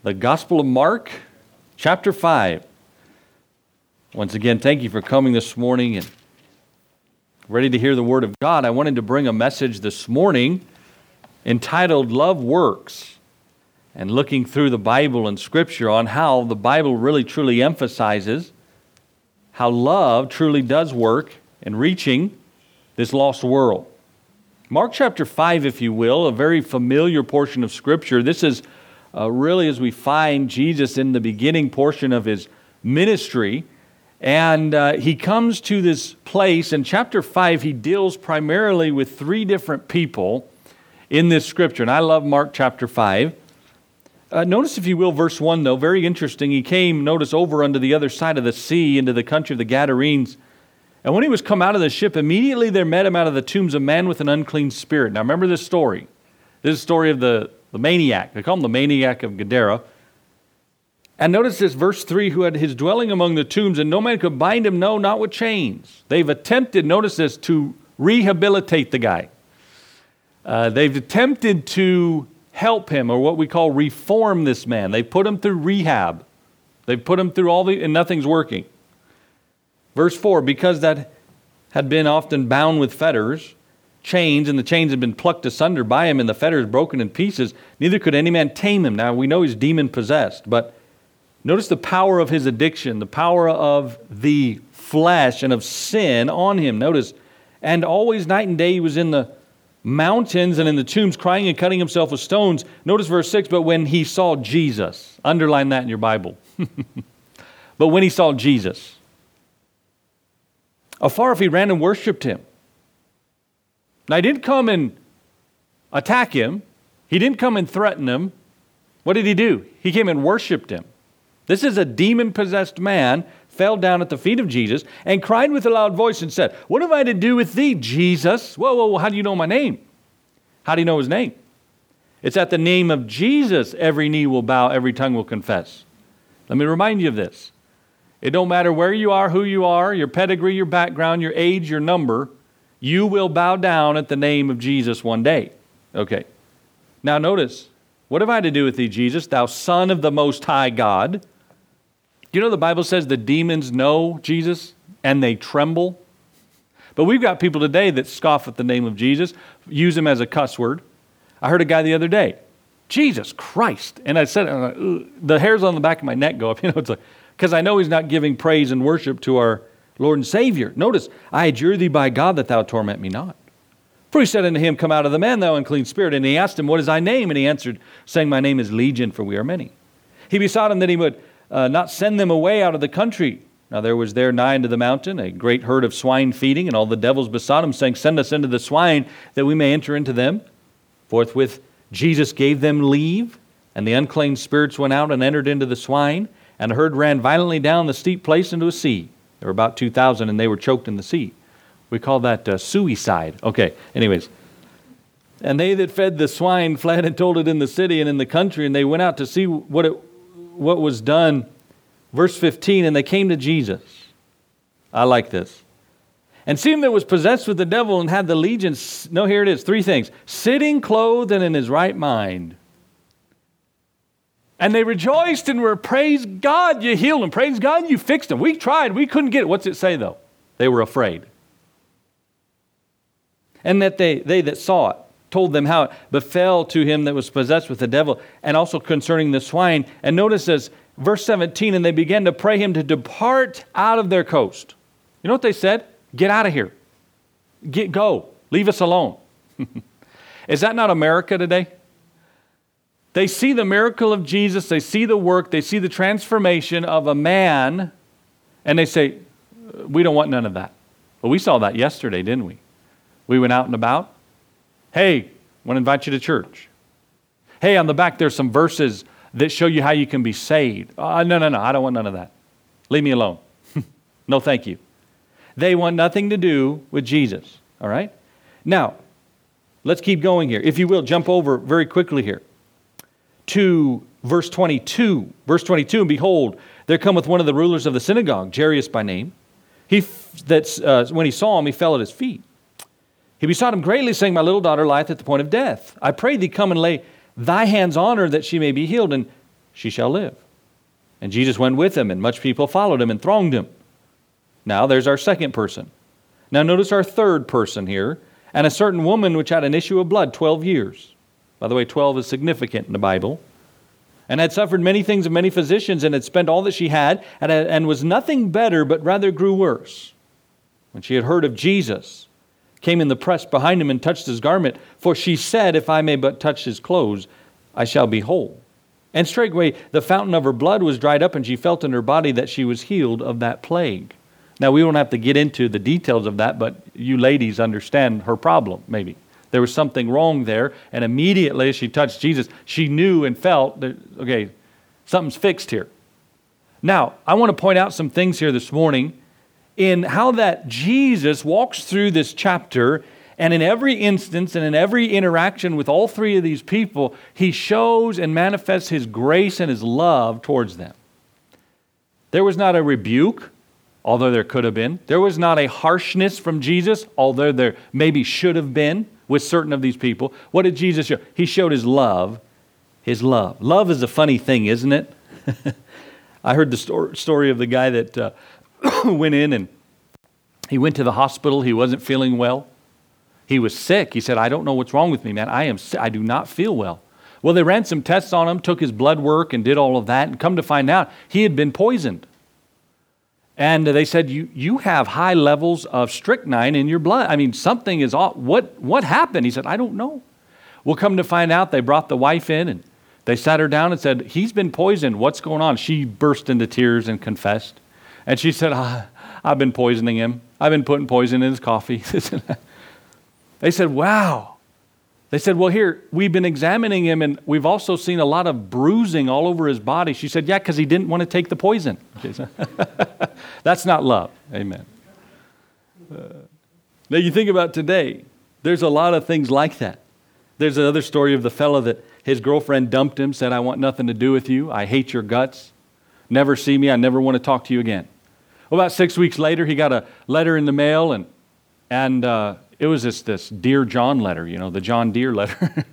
The Gospel of Mark, chapter 5. Once again, thank you for coming this morning and ready to hear the Word of God. I wanted to bring a message this morning entitled Love Works, and looking through the Bible and Scripture on how the Bible really truly emphasizes how love truly does work in reaching this lost world. Mark chapter 5, if you will, a very familiar portion of Scripture. This is really as we find Jesus in the beginning portion of His ministry. And He comes to this place. In chapter 5, He deals primarily with three different people in this Scripture. And I love Mark chapter 5. Notice, if you will, verse 1, though, very interesting. He came, notice, over unto the other side of the sea, into the country of the Gadarenes. And when he was come out of the ship, immediately there met him out of the tombs a man with an unclean spirit. Now remember this story. This is the story of the maniac. They call him the maniac of Gadara. And notice this, verse 3, who had his dwelling among the tombs, and no man could bind him, no, not with chains. They've attempted, notice this, to rehabilitate the guy. They've attempted to help him, or what we call reform this man. They put him through rehab. They've put him through and nothing's working. Verse 4, because that had been often bound with fetters, chains, and the chains had been plucked asunder by him, and the fetters broken in pieces, neither could any man tame him. Now we know he's demon-possessed, but notice the power of his addiction, the power of the flesh and of sin on him. Notice, and always night and day he was in the mountains and in the tombs, crying and cutting himself with stones. Notice verse 6, but when he saw Jesus, underline that in your Bible. But when he saw Jesus, afar off he ran and worshipped him. Now, he didn't come and attack him. He didn't come and threaten him. What did he do? He came and worshiped him. This is a demon-possessed man, fell down at the feet of Jesus and cried with a loud voice and said, what have I to do with thee, Jesus? Whoa, how do you know my name? How do you know his name? It's at the name of Jesus every knee will bow, every tongue will confess. Let me remind you of this. It don't matter where you are, who you are, your pedigree, your background, your age, your number, you will bow down at the name of Jesus one day. Okay. Now notice, what have I to do with thee, Jesus, thou Son of the Most High God? Do you know the Bible says the demons know Jesus and they tremble? But we've got people today that scoff at the name of Jesus, use him as a cuss word. I heard a guy the other day, Jesus Christ. And I said, the hairs on the back of my neck go up. It's like, because I know he's not giving praise and worship to our Lord and Savior. Notice, I adjure thee by God that thou torment me not. For he said unto him, come out of the man, thou unclean spirit. And he asked him, what is thy name? And he answered, saying, my name is Legion, for we are many. He besought him that he would not send them away out of the country. Now there was there nigh unto the mountain a great herd of swine feeding, and all the devils besought him, saying, send us into the swine, that we may enter into them. Forthwith Jesus gave them leave, and the unclean spirits went out and entered into the swine, and the herd ran violently down the steep place into a sea. There were about 2,000, and they were choked in the sea. We call that suicide. Okay, anyways. And they that fed the swine fled and told it in the city and in the country, and they went out to see what was done. Verse 15, and they came to Jesus. I like this. And seeing that was possessed with the devil and had the legion, no, here it is, three things. Sitting, clothed, and in his right mind. And they rejoiced and were, praise God, you healed him. Praise God, you fixed him. We tried, we couldn't get it. What's it say, though? They were afraid. And that they that saw it told them how it befell to him that was possessed with the devil, and also concerning the swine. And notice this, verse 17, and they began to pray him to depart out of their coast. You know what they said? Get out of here. Go. Leave us alone. Is that not America today? They see the miracle of Jesus, they see the work, they see the transformation of a man, and they say, we don't want none of that. Well, we saw that yesterday, didn't we? We went out and about. Hey, I want to invite you to church. Hey, on the back there's some verses that show you how you can be saved. No, I don't want none of that. Leave me alone. No, thank you. They want nothing to do with Jesus, all right? Now, let's keep going here. If you will, jump over very quickly here to verse 22. Verse 22, and behold, there cometh one of the rulers of the synagogue, Jairus by name. When he saw him, he fell at his feet. He besought him greatly, saying, my little daughter lieth at the point of death. I pray thee, come and lay thy hands on her, that she may be healed, and she shall live. And Jesus went with him, and much people followed him and thronged him. Now there's our second person. Now notice our third person here. And a certain woman which had an issue of blood 12 years. By the way, 12 is significant in the Bible. And had suffered many things of many physicians, and had spent all that she had, and was nothing better, but rather grew worse. When she had heard of Jesus, came in the press behind him and touched his garment. For she said, if I may but touch his clothes, I shall be whole. And straightway the fountain of her blood was dried up, and she felt in her body that she was healed of that plague. Now, we won't have to get into the details of that, but you ladies understand her problem, maybe. There was something wrong there, and immediately as she touched Jesus, she knew and felt that, okay, something's fixed here. Now, I want to point out some things here this morning in how that Jesus walks through this chapter, and in every instance and in every interaction with all three of these people, he shows and manifests his grace and his love towards them. There was not a rebuke, although there could have been. There was not a harshness from Jesus, although there maybe should have been with certain of these people. What did Jesus show? He showed his love. His love. Love is a funny thing, isn't it? I heard the story of the guy that went in and he went to the hospital. He wasn't feeling well. He was sick. He said, I don't know what's wrong with me, man. I am sick. I do not feel well. Well, they ran some tests on him, took his blood work and did all of that, and come to find out he had been poisoned. And they said, you have high levels of strychnine in your blood. I mean, something is off. What happened? He said, I don't know. We'll come to find out. They brought the wife in and they sat her down and said, he's been poisoned. What's going on? She burst into tears and confessed. And she said, I've been poisoning him. I've been putting poison in his coffee. They said, wow. They said, well, here, we've been examining him and we've also seen a lot of bruising all over his body. She said, yeah, because he didn't want to take the poison. That's not love. Amen. Now you think about today, there's a lot of things like that. There's another story of the fellow that his girlfriend dumped him, said, I want nothing to do with you. I hate your guts. Never see me. I never want to talk to you again. Well, about 6 weeks later, he got a letter in the mail and it was this Dear John letter, the John Deere letter.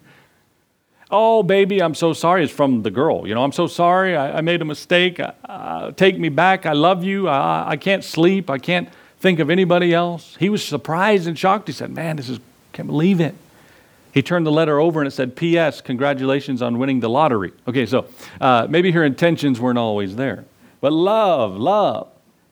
Oh, baby, I'm so sorry. It's from the girl. I'm so sorry. I made a mistake. Take me back. I love you. I can't sleep. I can't think of anybody else. He was surprised and shocked. He said, man, can't believe it. He turned the letter over and it said, P.S., congratulations on winning the lottery. Okay, so maybe her intentions weren't always there. But love.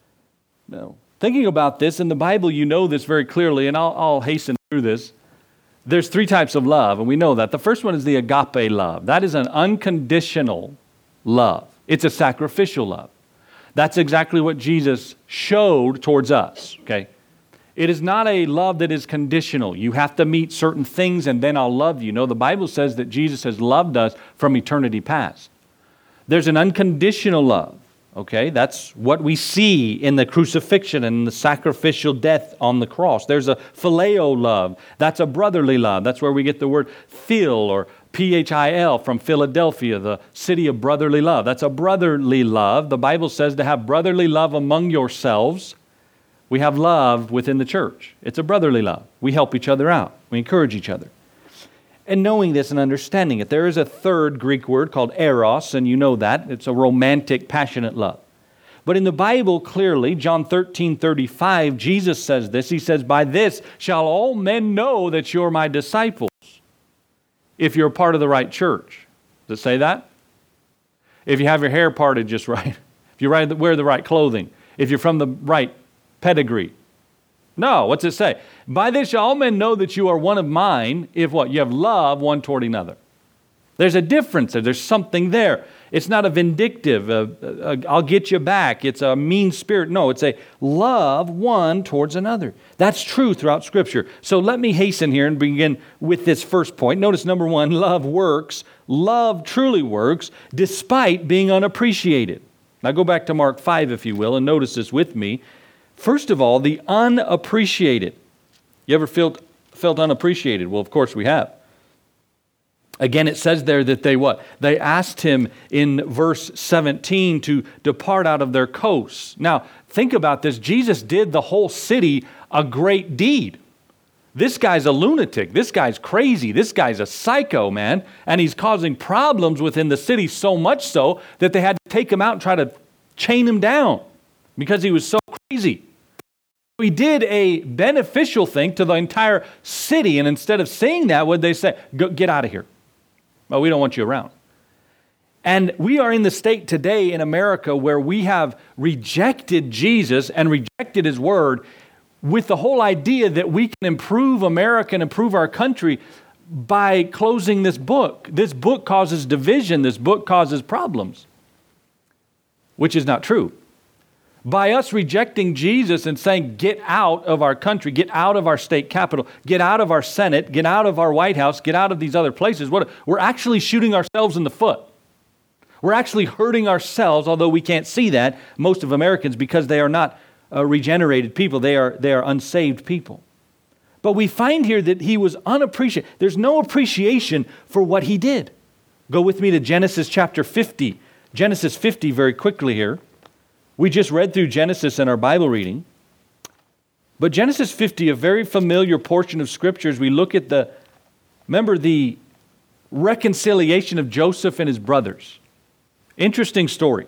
No. Thinking about this, in the Bible, you know this very clearly, and I'll hasten through this. There's three types of love, and we know that. The first one is the agape love. That is an unconditional love. It's a sacrificial love. That's exactly what Jesus showed towards us, okay? It is not a love that is conditional. You have to meet certain things and then I'll love you. No, the Bible says that Jesus has loved us from eternity past. There's an unconditional love. Okay, that's what we see in the crucifixion and the sacrificial death on the cross. There's a phileo love. That's a brotherly love. That's where we get the word phil or Phil from Philadelphia, the city of brotherly love. That's a brotherly love. The Bible says to have brotherly love among yourselves. We have love within the church. It's a brotherly love. We help each other out. We encourage each other. And knowing this and understanding it, there is a third Greek word called eros, and you know that. It's a romantic, passionate love. But in the Bible, clearly, John 13:35, Jesus says this. He says, by this shall all men know that you're my disciples, if you're part of the right church. Does it say that? If you have your hair parted just right, if you wear the right clothing, if you're from the right pedigree. No, what's it say? By this shall all men know that you are one of mine, if what? You have love one toward another. There's a difference there. There's something there. It's not a vindictive, I'll get you back. It's a mean spirit. No, it's a love one towards another. That's true throughout Scripture. So let me hasten here and begin with this first point. Notice number one, love works. Love truly works despite being unappreciated. Now go back to Mark 5, if you will, and notice this with me. First of all, the unappreciated. You ever felt unappreciated? Well, of course we have. Again, it says there that they what? They asked him in verse 17 to depart out of their coasts. Now, think about this. Jesus did the whole city a great deed. This guy's a lunatic. This guy's crazy. This guy's a psycho, man. And he's causing problems within the city, so much so that they had to take him out and try to chain him down because he was so crazy. He did a beneficial thing to the entire city, and instead of saying that, what did they say? Get out of here. Well, we don't want you around. And we are in the state today in America where we have rejected Jesus and rejected His Word with the whole idea that we can improve America and improve our country by closing this book. This book causes division. This book causes problems, which is not true. By us rejecting Jesus and saying, get out of our country, get out of our state capital, get out of our Senate, get out of our White House, get out of these other places, we're actually shooting ourselves in the foot. We're actually hurting ourselves, although we can't see that, most of Americans, because they are not regenerated people. They are unsaved people. But we find here that he was unappreciated. There's no appreciation for what he did. Go with me to Genesis chapter 50. Genesis 50 very quickly here. We just read through Genesis in our Bible reading. But Genesis 50, a very familiar portion of Scriptures, we look at the reconciliation of Joseph and his brothers. Interesting story.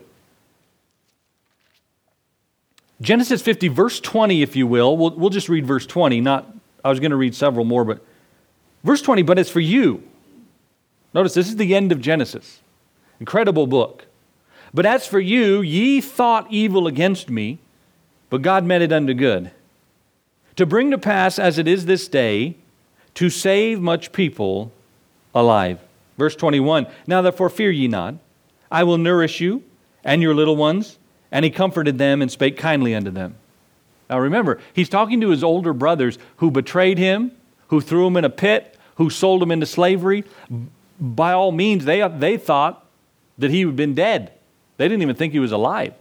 Genesis 50, verse 20, if you will. We'll just read verse 20. I was going to read several more, but verse 20, but it's for you. Notice this is the end of Genesis. Incredible book. But as for you, ye thought evil against me, but God meant it unto good, to bring to pass as it is this day, to save much people alive. Verse 21, now therefore fear ye not, I will nourish you and your little ones. And he comforted them and spake kindly unto them. Now remember, he's talking to his older brothers who betrayed him, who threw him in a pit, who sold him into slavery. By all means, they thought that he had been dead. They didn't even think he was alive.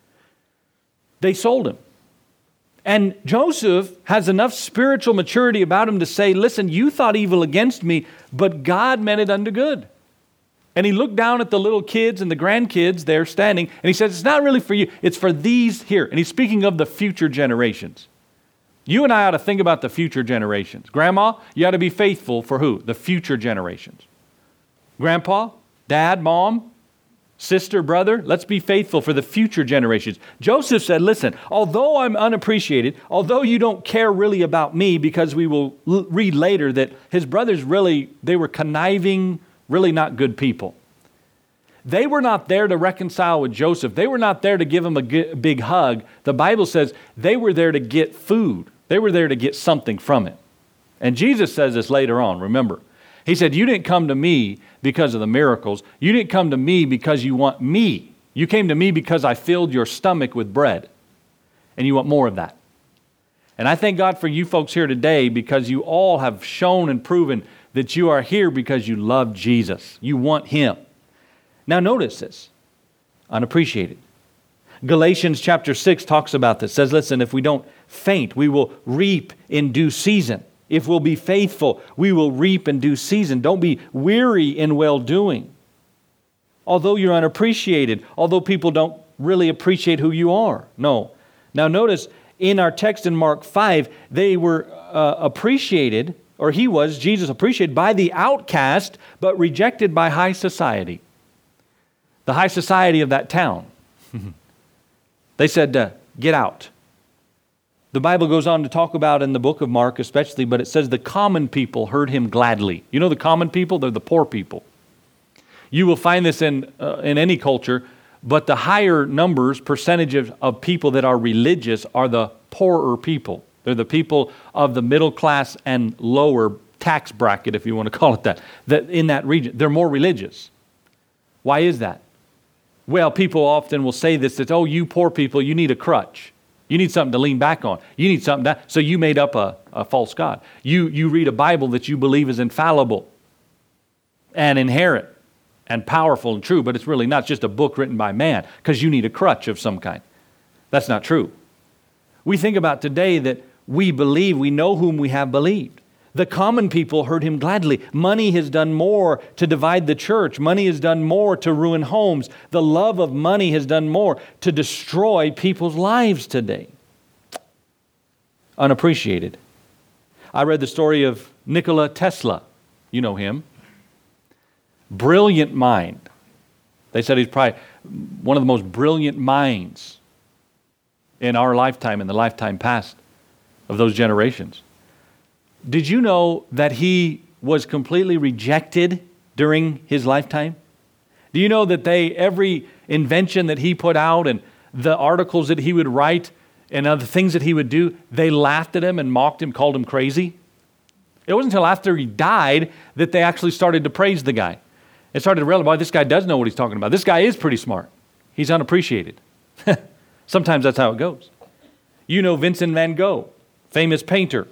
They sold him. And Joseph has enough spiritual maturity about him to say, listen, you thought evil against me, but God meant it unto good. And he looked down at the little kids and the grandkids there standing, and he says, it's not really for you, it's for these here. And he's speaking of the future generations. You and I ought to think about the future generations. Grandma, you ought to be faithful for who? The future generations. Grandpa, dad, mom, sister, brother, let's be faithful for the future generations. Joseph said, listen, although I'm unappreciated, although you don't care really about me, because we will read later that his brothers they were conniving, really not good people. They were not there to reconcile with Joseph. They were not there to give him a big hug. The Bible says they were there to get food. They were there to get something from it. And Jesus says this later on, remember. He said, you didn't come to me because of the miracles. You didn't come to me because you want me. You came to me because I filled your stomach with bread. And you want more of that. And I thank God for you folks here today because you all have shown and proven that you are here because you love Jesus. You want Him. Now notice this. Unappreciated. Galatians chapter 6 talks about this. It says, listen, if we don't faint, we will reap in due season. If we'll be faithful, we will reap in due season. Don't be weary in well-doing. Although you're unappreciated, although people don't really appreciate who you are. No. Now notice, in our text in Mark 5, they were appreciated, or Jesus appreciated by the outcast, but rejected by high society. The high society of that town. They said, get out. The Bible goes on to talk about in the book of Mark especially, but it says the common people heard him gladly. You know the common people? They're the poor people. You will find this in any culture, but the higher numbers, percentages of people that are religious are the poorer people. They're the people of the middle class and lower tax bracket, if you want to call it that in that region. They're more religious. Why is that? Well, people often will say this, that, oh, you poor people, you need a crutch. You need something to lean back on. You need something so you made up a false god. You read a Bible that you believe is infallible and inerrant and powerful and true, but it's really not. It's just a book written by man because you need a crutch of some kind. That's not true. We think about today that we believe, we know whom we have believed. The common people heard him gladly. Money has done more to divide the church. Money has done more to ruin homes. The love of money has done more to destroy people's lives today. Unappreciated. I read the story of Nikola Tesla. You know him. Brilliant mind. They said he's probably one of the most brilliant minds in our lifetime, in the lifetime past of those generations. Did you know that he was completely rejected during his lifetime? Do you know that every invention that he put out and the articles that he would write and other things that he would do, they laughed at him and mocked him, called him crazy? It wasn't until after he died that they actually started to praise the guy. It started to realize, boy, this guy does know what he's talking about. This guy is pretty smart. He's unappreciated. Sometimes that's how it goes. You know Vincent van Gogh, famous painter.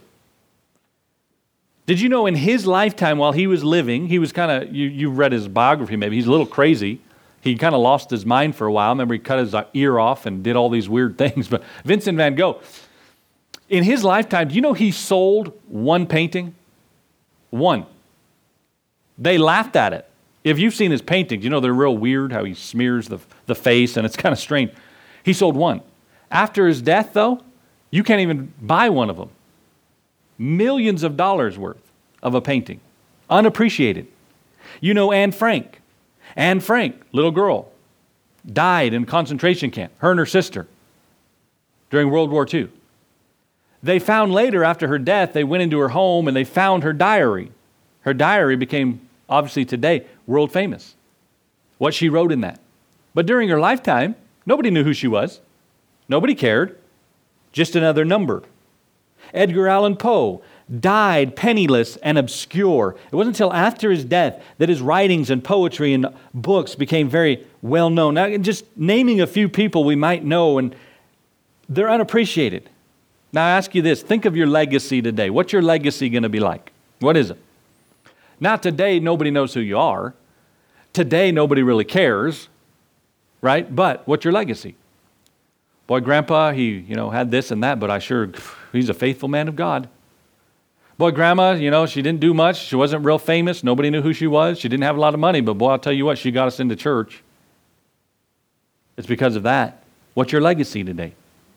Did you know in his lifetime while he was living, he was kind of, you read his biography maybe, he's a little crazy. He kind of lost his mind for a while. Remember, he cut his ear off and did all these weird things. But Vincent van Gogh, in his lifetime, do you know he sold one painting? One. They laughed at it. If you've seen his paintings, you know they're real weird, how he smears the face, and it's kind of strange. He sold one. After his death, though, you can't even buy one of them. Millions of dollars worth of a painting. Unappreciated. You know Anne Frank. Anne Frank, little girl, died in a concentration camp, her and her sister, during World War II. They found later, after her death, they went into her home and they found her diary. Her diary became, obviously today, world famous. What she wrote in that. But during her lifetime, nobody knew who she was. Nobody cared. Just another number. Edgar Allan Poe died penniless and obscure. It wasn't until after his death that his writings and poetry and books became very well known. Now, just naming a few people we might know, and they're unappreciated. Now, I ask you this. Think of your legacy today. What's your legacy going to be like? What is it? Now, today, nobody knows who you are. Today, nobody really cares, right? But what's your legacy? Boy, Grandpa, he, had this and that, but he's a faithful man of God. Boy, Grandma, she didn't do much. She wasn't real famous. Nobody knew who she was. She didn't have a lot of money, but boy, I'll tell you what, she got us into church. It's because of that. What's your legacy today?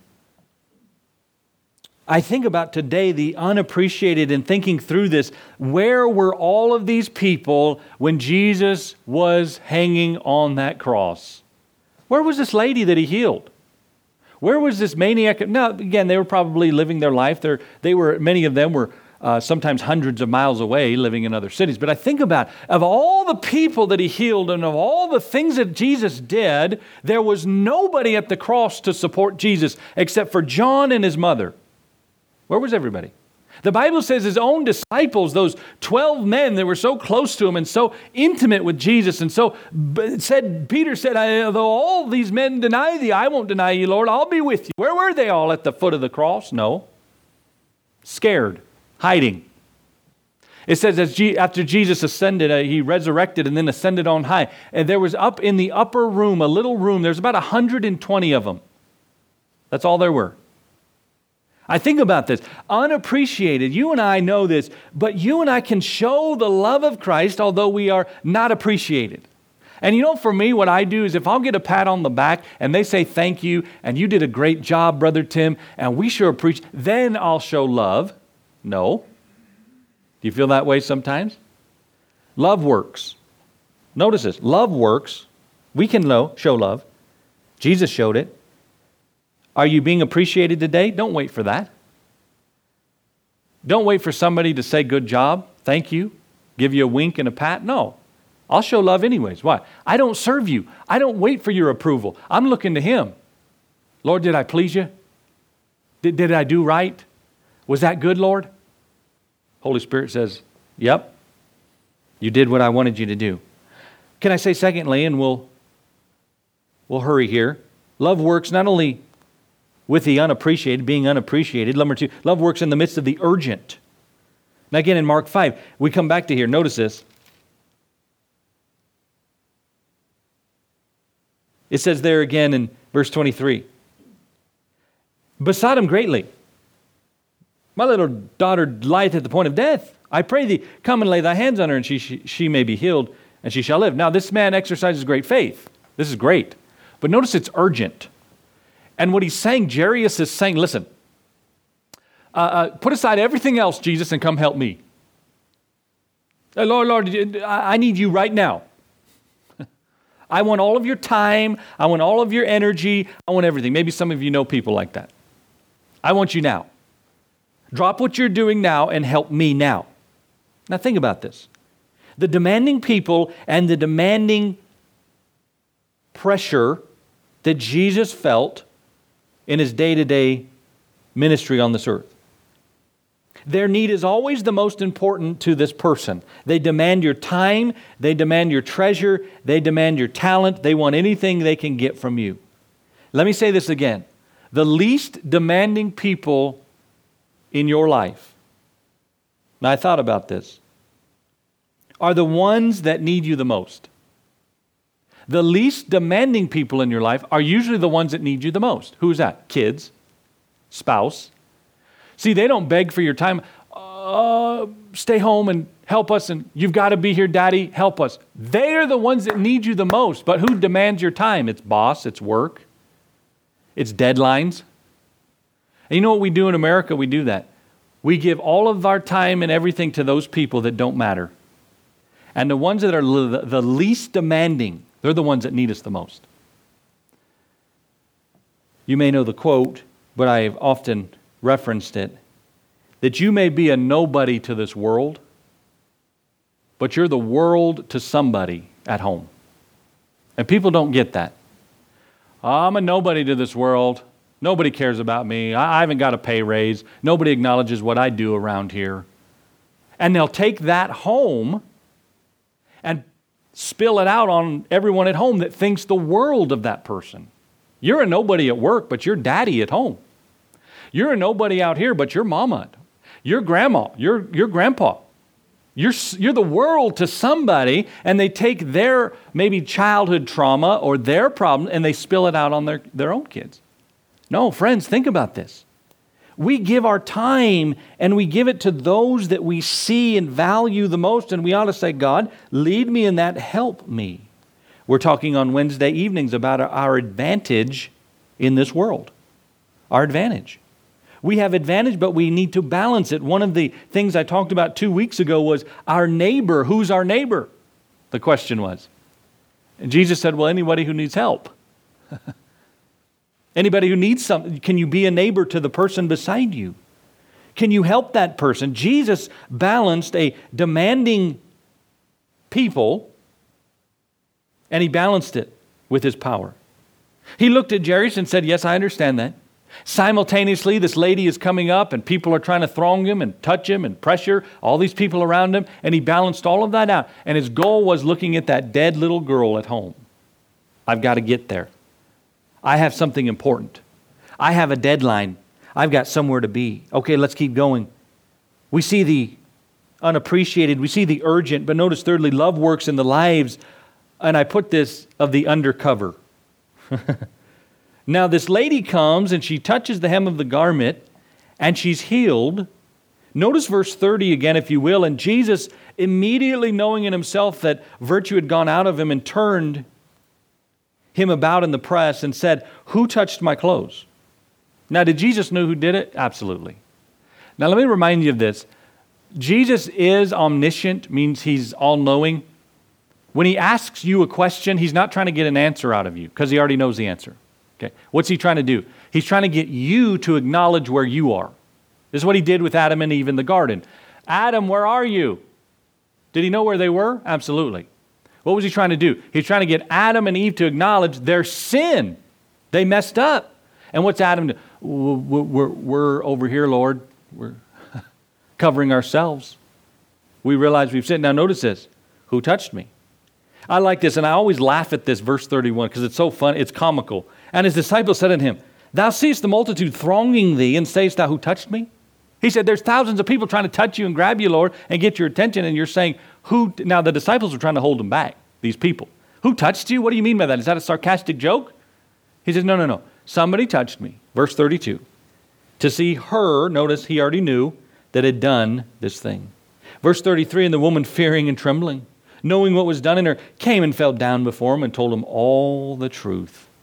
I think about today the unappreciated and thinking through this. Where were all of these people when Jesus was hanging on that cross? Where was this lady that he healed? Where was this maniac? Now, again, they were probably living their life. Many of them were sometimes hundreds of miles away living in other cities. But I think about, of all the people that he healed and of all the things that Jesus did, there was nobody at the cross to support Jesus except for John and his mother. Where was everybody? The Bible says his own disciples, those 12 men that were so close to him and so intimate with Jesus, and so Peter said, though all these men deny thee, I won't deny you, Lord, I'll be with you. Where were they all at the foot of the cross? No. Scared, hiding. It says after Jesus ascended, he resurrected and then ascended on high. And there was up in the upper room, a little room, there's about 120 of them. That's all there were. I think about this. Unappreciated. You and I know this, but you and I can show the love of Christ although we are not appreciated. And for me, what I do is if I'll get a pat on the back and they say thank you and you did a great job, Brother Tim, and we sure appreciate, then I'll show love. No. Do you feel that way sometimes? Love works. Notice this. Love works. We can show love. Jesus showed it. Are you being appreciated today? Don't wait for that. Don't wait for somebody to say good job, thank you, give you a wink and a pat. No, I'll show love anyways. Why? I don't serve you. I don't wait for your approval. I'm looking to Him. Lord, did I please you? Did I do right? Was that good, Lord? Holy Spirit says, yep, you did what I wanted you to do. Can I say secondly, and we'll hurry here, love works not only with the unappreciated, being unappreciated. Number two, love works in the midst of the urgent. Now again, in Mark 5, we come back to here. Notice this. It says there again in verse 23, besought him greatly. My little daughter lieth at the point of death. I pray thee, come and lay thy hands on her, and she may be healed, and she shall live. Now this man exercises great faith. This is great. But notice it's urgent. And what he's saying, Jairus is saying, listen, Put aside everything else, Jesus, and come help me. Lord, I need you right now. I want all of your time. I want all of your energy. I want everything. Maybe some of you know people like that. I want you now. Drop what you're doing now and help me now. Now think about this. The demanding people and the demanding pressure that Jesus felt in his day-to-day ministry on this earth. Their need is always the most important to this person. They demand your time, they demand your treasure, they demand your talent, they want anything they can get from you. Let me say this again. The least demanding people in your life, now I thought about this, are the ones that need you the most. The least demanding people in your life are usually the ones that need you the most. Who's that? Kids, spouse. See, they don't beg for your time. Stay home and help us, and you've got to be here, Daddy, help us. They are the ones that need you the most, but who demands your time? It's boss, it's work, it's deadlines. And you know what we do in America? We do that. We give all of our time and everything to those people that don't matter. And the ones that are the least demanding, they're the ones that need us the most. You may know the quote, but I've often referenced it, that you may be a nobody to this world, but you're the world to somebody at home. And people don't get that. I'm a nobody to this world. Nobody cares about me. I haven't got a pay raise. Nobody acknowledges what I do around here. And they'll take that home and spill it out on everyone at home that thinks the world of that person. You're a nobody at work, but you're daddy at home. You're a nobody out here, but you're mama, you're grandma, you're grandpa. You're the world to somebody, and they take their maybe childhood trauma or their problem and they spill it out on their own kids. No, friends, think about this. We give our time and we give it to those that we see and value the most, and we ought to say, God, lead me in that, help me. We're talking on Wednesday evenings about our advantage in this world. Our advantage. We have advantage, but we need to balance it. One of the things I talked about 2 weeks ago was our neighbor. Who's our neighbor? The question was. And Jesus said, well, anybody who needs help. Anybody who needs something. Can you be a neighbor to the person beside you? Can you help that person? Jesus balanced a demanding people, and he balanced it with his power. He looked at Jairus and said, yes, I understand that. Simultaneously, this lady is coming up and people are trying to throng him and touch him and pressure all these people around him, and he balanced all of that out. And his goal was looking at that dead little girl at home. I've got to get there. I have something important. I have a deadline. I've got somewhere to be. Okay, let's keep going. We see the unappreciated, we see the urgent, but notice thirdly, love works in the lives, and I put this, of the undercover. Now this lady comes and she touches the hem of the garment and she's healed. Notice verse 30 again, if you will. And Jesus, immediately knowing in himself that virtue had gone out of him, and turned him about in the press and said, who touched my clothes? Now, did Jesus know who did it? Absolutely. Now, let me remind you of this. Jesus is omniscient, means he's all-knowing. When he asks you a question, he's not trying to get an answer out of you because he already knows the answer. Okay. What's he trying to do? He's trying to get you to acknowledge where you are. This is what he did with Adam and Eve in the garden. Adam, where are you? Did he know where they were? Absolutely. What was he trying to do? He's trying to get Adam and Eve to acknowledge their sin. They messed up. And what's Adam do? We're over here, Lord. We're covering ourselves. We realize we've sinned. Now notice this. Who touched me? I like this, and I always laugh at this, verse 31, because it's so fun, it's comical. And his disciples said unto him, thou seest the multitude thronging thee, and sayest thou, who touched me? He said, there's thousands of people trying to touch you and grab you, Lord, and get your attention, and you're saying, who? Now the disciples were trying to hold him back, these people. Who touched you? What do you mean by that? Is that a sarcastic joke? He says, no. Somebody touched me. Verse 32. To see her, notice he already knew that had done this thing. Verse 33, and the woman fearing and trembling, knowing what was done in her, came and fell down before him and told him all the truth.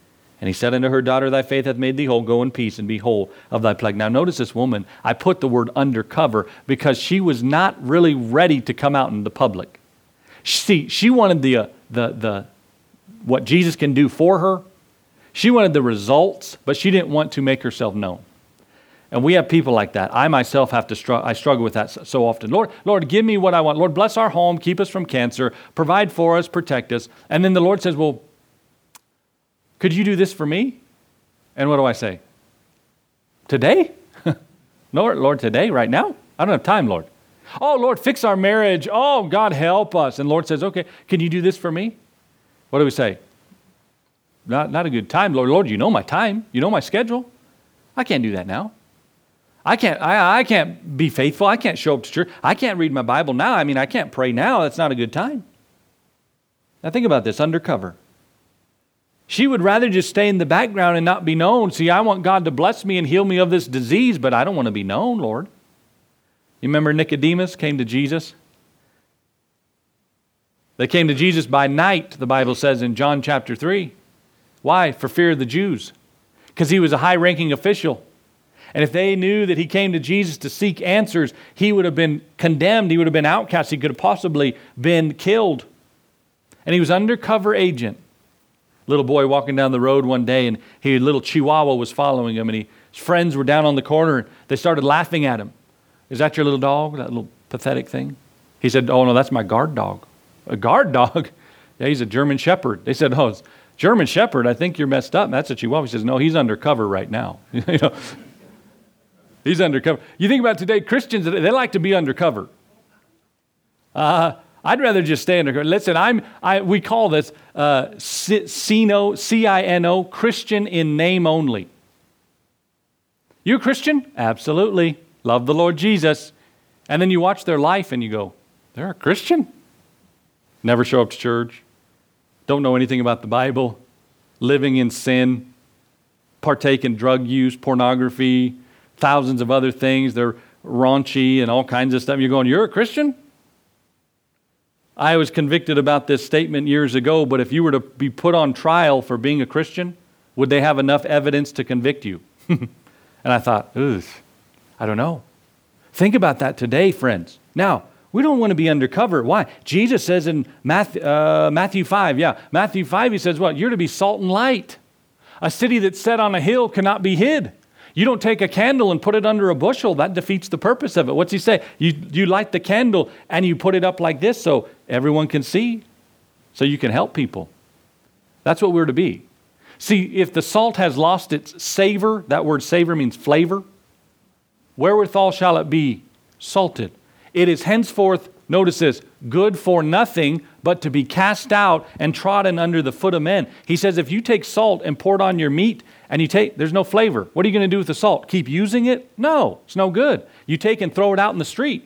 And he said unto her, Daughter, thy faith hath made thee whole. Go in peace and be whole of thy plague. Now notice this woman. I put the word undercover because she was not really ready to come out in the public. See, she wanted the what Jesus can do for her. She wanted the results, but she didn't want to make herself known. And we have people like that. I myself have to I struggle with that so often. Lord, give me what I want. Lord, bless our home, keep us from cancer, provide for us, protect us. And then the Lord says, well, could you do this for me? And what do I say? Today? Lord, today, right now? I don't have time, Lord. Oh, Lord, fix our marriage. Oh, God, help us. And the Lord says, okay, can you do this for me? What do we say? Not a good time, Lord. Lord, you know my time. You know my schedule. I can't do that now. I can't be faithful. I can't show up to church. I can't read my Bible now. I can't pray now. That's not a good time. Now think about this, undercover. She would rather just stay in the background and not be known. See, I want God to bless me and heal me of this disease, but I don't want to be known, Lord. You remember Nicodemus came to Jesus? They came to Jesus by night, the Bible says in John chapter 3. Why? For fear of the Jews. Because he was a high-ranking official. And if they knew that he came to Jesus to seek answers, he would have been condemned. He would have been outcast. He could have possibly been killed. And he was undercover agent. Little boy walking down the road one day, and a little chihuahua was following him, and his friends were down on the corner, and they started laughing at him. Is that your little dog, that little pathetic thing? He said, oh, no, that's my guard dog. A guard dog? Yeah, he's a German Shepherd. They said, oh, it's German Shepherd, I think you're messed up. That's a chihuahua. He says, no, he's undercover right now. He's undercover. You think about today, Christians, they like to be undercover. I'd rather just stay undercover. Listen, we call this C-I-N-O, Christian in name only. You a Christian? Absolutely. Love the Lord Jesus. And then you watch their life and you go, they're a Christian? Never show up to church. Don't know anything about the Bible. Living in sin. Partake in drug use, pornography, thousands of other things. They're raunchy and all kinds of stuff. You're going, you're a Christian? I was convicted about this statement years ago, but if you were to be put on trial for being a Christian, would they have enough evidence to convict you? And I thought, I don't know. Think about that today, friends. Now, we don't want to be undercover. Why? Jesus says in Matthew 5, Matthew 5, he says, what? You're to be salt and light. A city that's set on a hill cannot be hid. You don't take a candle and put it under a bushel. That defeats the purpose of it. What's he say? You light the candle and you put it up like this so everyone can see, so you can help people. That's what we're to be. See, if the salt has lost its savor, that word savor means flavor, wherewithal shall it be salted? It is henceforth, notice this, good for nothing but to be cast out and trodden under the foot of men. He says if you take salt and pour it on your meat and there's no flavor. What are you going to do with the salt? Keep using it? No, it's no good. You take and throw it out in the street.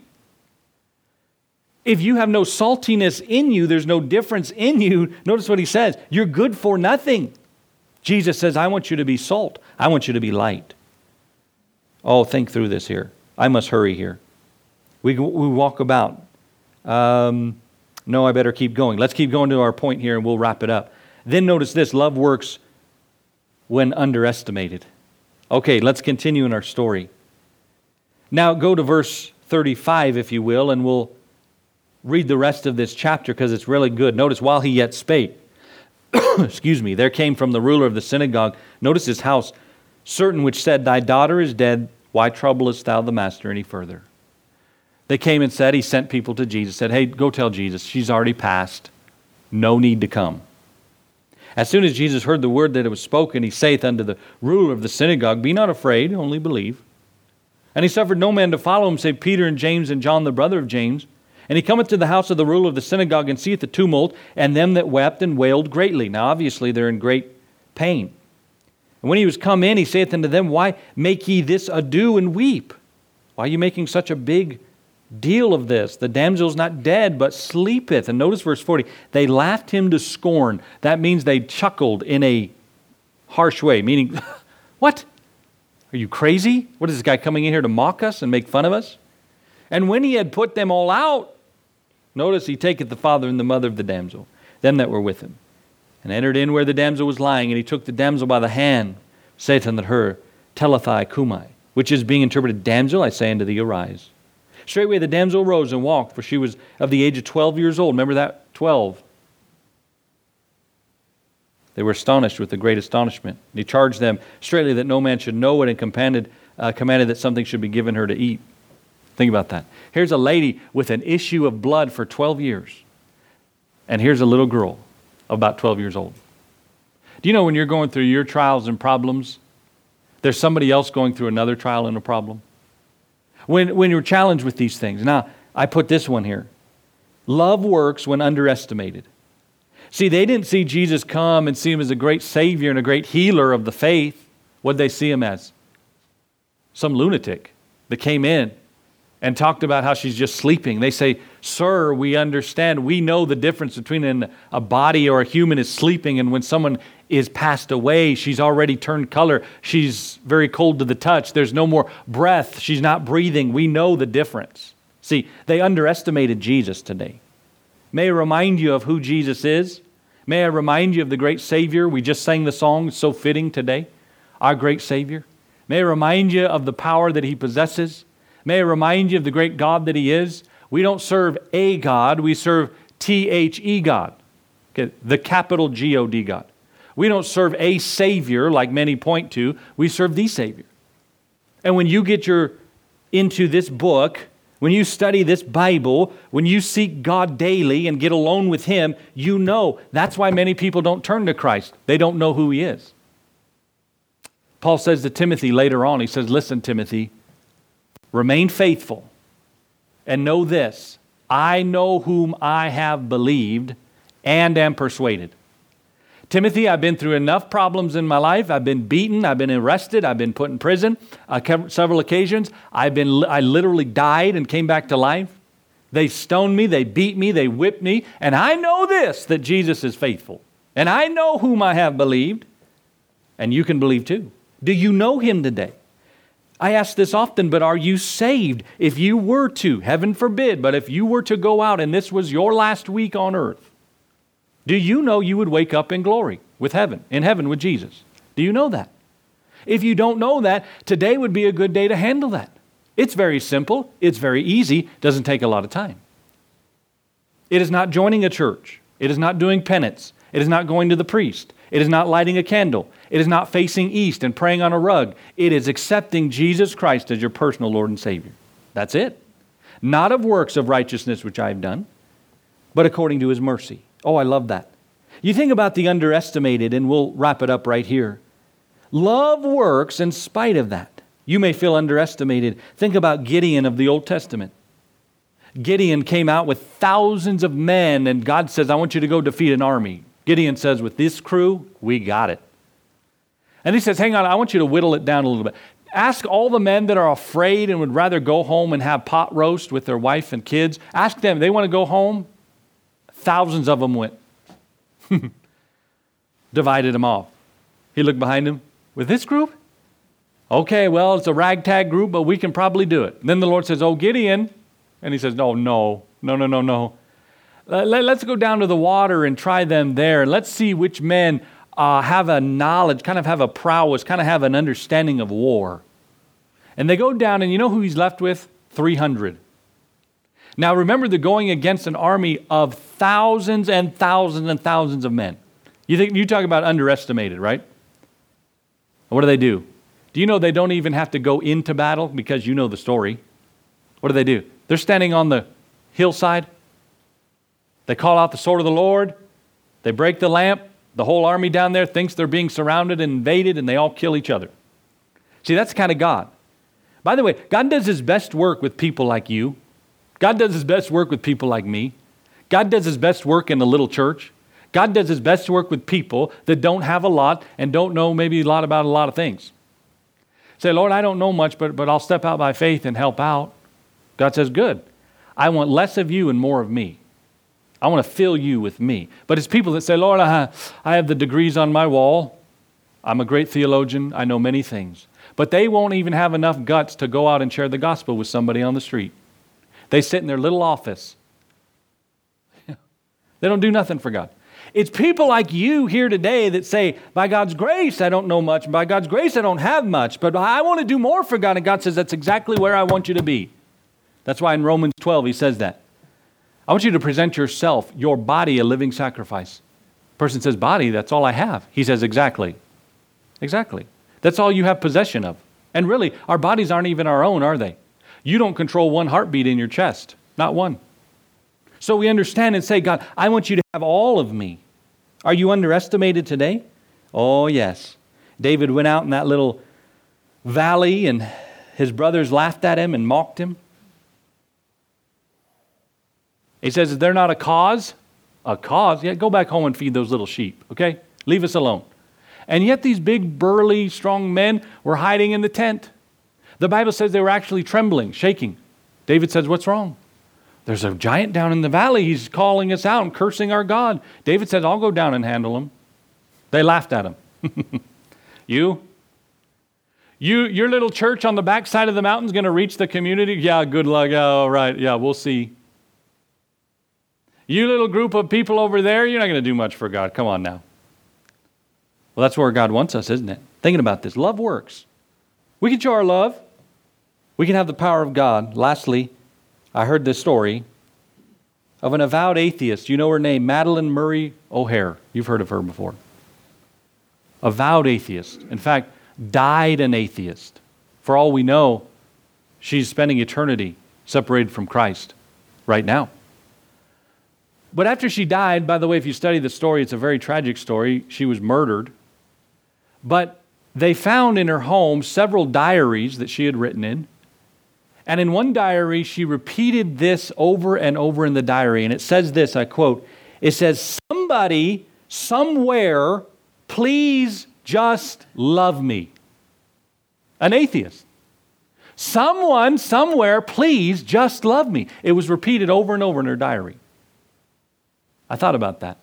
If you have no saltiness in you, there's no difference in you. Notice what he says. You're good for nothing. Jesus says, I want you to be salt. I want you to be light. Oh, think through this here. I must hurry here. We walk about. No, I better keep going. Let's keep going to our point here and we'll wrap it up. Then notice this, love works when underestimated. Okay, let's continue in our story. Now go to verse 35, if you will, and we'll read the rest of this chapter because it's really good. Notice, while he yet spake, there came from the ruler of the synagogue, notice his house, certain which said, Thy daughter is dead, why troublest thou the master any further? They came and said, he sent people to Jesus, said, hey, go tell Jesus, she's already passed, no need to come. As soon as Jesus heard the word that it was spoken, he saith unto the ruler of the synagogue, Be not afraid, only believe. And he suffered no man to follow him, save Peter and James and John the brother of James. And he cometh to the house of the ruler of the synagogue, and seeth the tumult, and them that wept and wailed greatly. Now obviously they're in great pain. And when he was come in, he saith unto them, Why make ye this ado and weep? Why are you making such a big deal of this? The damsel is not dead, but sleepeth. And notice verse 40. They laughed him to scorn. That means they chuckled in a harsh way, meaning, what? Are you crazy? What is this guy coming in here to mock us and make fun of us? And when he had put them all out, notice he taketh the father and the mother of the damsel, them that were with him, and entered in where the damsel was lying, and he took the damsel by the hand, saith unto her, Talitha cumi, which is being interpreted, Damsel, I say unto thee, arise. Straightway the damsel arose and walked, for she was of the age of 12 years old. Remember that? 12. They were astonished with a great astonishment. And he charged them straightly that no man should know it, and commanded that something should be given her to eat. Think about that. Here's a lady with an issue of blood for 12 years. And here's a little girl about 12 years old. Do you know when you're going through your trials and problems, there's somebody else going through another trial and a problem? When you're challenged with these things. Now, I put this one here. Love works when underestimated. See, they didn't see Jesus come and see him as a great Savior and a great healer of the faith. What did they see him as? Some lunatic that came in and talked about how she's just sleeping. They say, sir, we understand. We know the difference between a body or a human is sleeping and when someone is passed away, she's already turned color. She's very cold to the touch. There's no more breath. She's not breathing. We know the difference. See, they underestimated Jesus today. May I remind you of who Jesus is? May I remind you of the great Savior? We just sang the song, so fitting today. Our great Savior. May I remind you of the power that He possesses? May I remind you of the great God that He is? We don't serve a God, we serve T-H-E God. Okay, the capital G-O-D God. We don't serve a Savior like many point to, we serve the Savior. And when you get into this book, when you study this Bible, when you seek God daily and get alone with Him, you know that's why many people don't turn to Christ. They don't know who He is. Paul says to Timothy later on, he says, listen, Timothy, remain faithful and know this, I know whom I have believed and am persuaded. Timothy, I've been through enough problems in my life. I've been beaten. I've been arrested. I've been put in prison several occasions. I literally died and came back to life. They stoned me. They beat me. They whipped me. And I know this, that Jesus is faithful. And I know whom I have believed. And you can believe too. Do you know Him today? I ask this often, but are you saved? If you were to, heaven forbid, but if you were to go out and this was your last week on earth, do you know you would wake up in glory with heaven, in heaven with Jesus? Do you know that? If you don't know that, today would be a good day to handle that. It's very simple. It's very easy. Doesn't take a lot of time. It is not joining a church. It is not doing penance. It is not going to the priest. It is not lighting a candle. It is not facing east and praying on a rug. It is accepting Jesus Christ as your personal Lord and Savior. That's it. Not of works of righteousness which I have done, but according to His mercy. Oh, I love that. You think about the underestimated, and we'll wrap it up right here. Love works in spite of that. You may feel underestimated. Think about Gideon of the Old Testament. Gideon came out with thousands of men, and God says, I want you to go defeat an army. Gideon says, with this crew, we got it. And he says, hang on, I want you to whittle it down a little bit. Ask all the men that are afraid and would rather go home and have pot roast with their wife and kids. Ask them, they want to go home? Thousands of them went. Divided them off. He looked behind him. With this group? Okay, well, it's a ragtag group, but we can probably do it. And then the Lord says, oh, Gideon. And he says, no. Let's go down to the water and try them there. Let's see which men have a knowledge, kind of have a prowess, kind of have an understanding of war. And they go down, and you know who he's left with? 300. Now remember, they're going against an army of thousands and thousands and thousands of men. You talk about underestimated, right? What do? Do you know they don't even have to go into battle because you know the story? What do? They're standing on the hillside. They call out the sword of the Lord. They break the lamp. The whole army down there thinks they're being surrounded and invaded, and they all kill each other. See, that's the kind of God. By the way, God does His best work with people like you. God does His best work with people like me. God does His best work in a little church. God does His best work with people that don't have a lot and don't know maybe a lot about a lot of things. Say, Lord, I don't know much, but I'll step out by faith and help out. God says, good. I want less of you and more of me. I want to fill you with me. But it's people that say, Lord, I have the degrees on my wall. I'm a great theologian. I know many things. But they won't even have enough guts to go out and share the gospel with somebody on the street. They sit in their little office. They don't do nothing for God. It's people like you here today that say, by God's grace, I don't know much. By God's grace, I don't have much. But I want to do more for God. And God says, that's exactly where I want you to be. That's why in Romans 12, he says that. I want you to present yourself, your body, a living sacrifice. Person says, body, that's all I have. He says, exactly. Exactly. That's all you have possession of. And really, our bodies aren't even our own, are they? You don't control one heartbeat in your chest. Not one. So we understand and say, God, I want you to have all of me. Are you underestimated today? Oh, yes. David went out in that little valley and his brothers laughed at him and mocked him. He says, is there not a cause? A cause? Yeah, go back home and feed those little sheep, okay? Leave us alone. And yet these big, burly, strong men were hiding in the tent. The Bible says they were actually trembling, shaking. David says, what's wrong? There's a giant down in the valley. He's calling us out and cursing our God. David says, I'll go down and handle him. They laughed at him. Your little church on the backside of the mountain is going to reach the community? Yeah, good luck. Yeah, all right. Yeah, we'll see. You little group of people over there, you're not going to do much for God. Come on now. Well, that's where God wants us, isn't it? Thinking about this. Love works. We can show our love. We can have the power of God. Lastly, I heard this story of an avowed atheist. You know her name, Madalyn Murray O'Hair. You've heard of her before. Avowed atheist. In fact, died an atheist. For all we know, she's spending eternity separated from Christ right now. But after she died, by the way, if you study the story, it's a very tragic story. She was murdered. But they found in her home several diaries that she had written in. And in one diary, she repeated this over and over in the diary. And it says this, I quote, it says, somebody, somewhere, please just love me. An atheist. Someone, somewhere, please just love me. It was repeated over and over in her diary. I thought about that.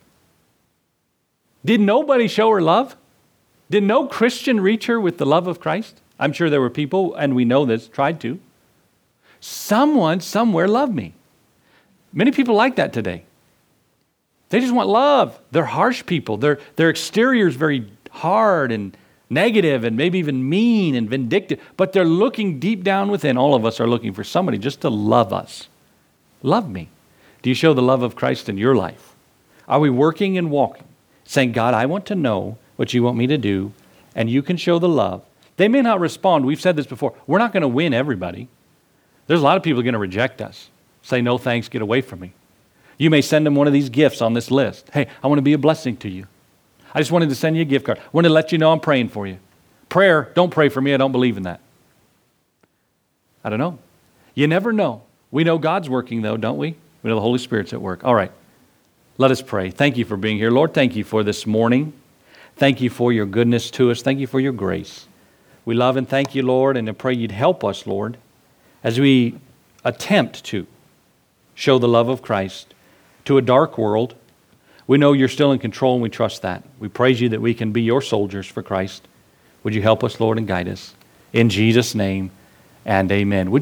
Did nobody show her love? Did no Christian reach her with the love of Christ? I'm sure there were people, and we know this, tried to. Someone, somewhere loved me. Many people like that today. They just want love. They're harsh people. Their exterior is very hard and negative and maybe even mean and vindictive, but they're looking deep down within. All of us are looking for somebody just to love us. Love me. Do you show the love of Christ in your life? Are we working and walking, saying, God, I want to know what you want me to do, and you can show the love? They may not respond. We've said this before. We're not going to win everybody. There's a lot of people going to reject us. Say, no thanks, get away from me. You may send them one of these gifts on this list. Hey, I want to be a blessing to you. I just wanted to send you a gift card. I wanted to let you know I'm praying for you. Prayer, don't pray for me. I don't believe in that. I don't know. You never know. We know God's working though, don't we? We know the Holy Spirit's at work. All right. Let us pray. Thank you for being here. Lord, thank you for this morning. Thank you for your goodness to us. Thank you for your grace. We love and thank you, Lord, and I pray you'd help us, Lord, as we attempt to show the love of Christ to a dark world. We know you're still in control, and we trust that. We praise you that we can be your soldiers for Christ. Would you help us, Lord, and guide us? In Jesus' name, and amen.